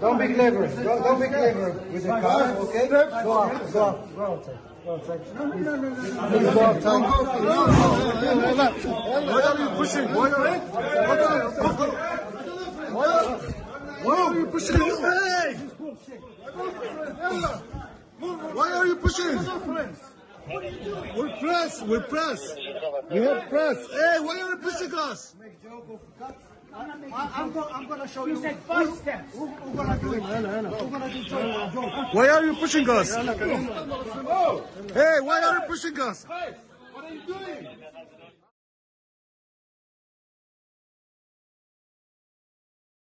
Don't be clever. Don't be clever with the car, okay? Go outside. Go outside. Why are you pushing? Why are you pushing? Hey! Why are you pushing? We're press. We have press. Hey, why are you pushing us? I'm gonna show you. You said 5 steps. Who's gonna do it? Who's gonna do it? Why are you pushing us? Hey, why are you pushing us? What are you doing?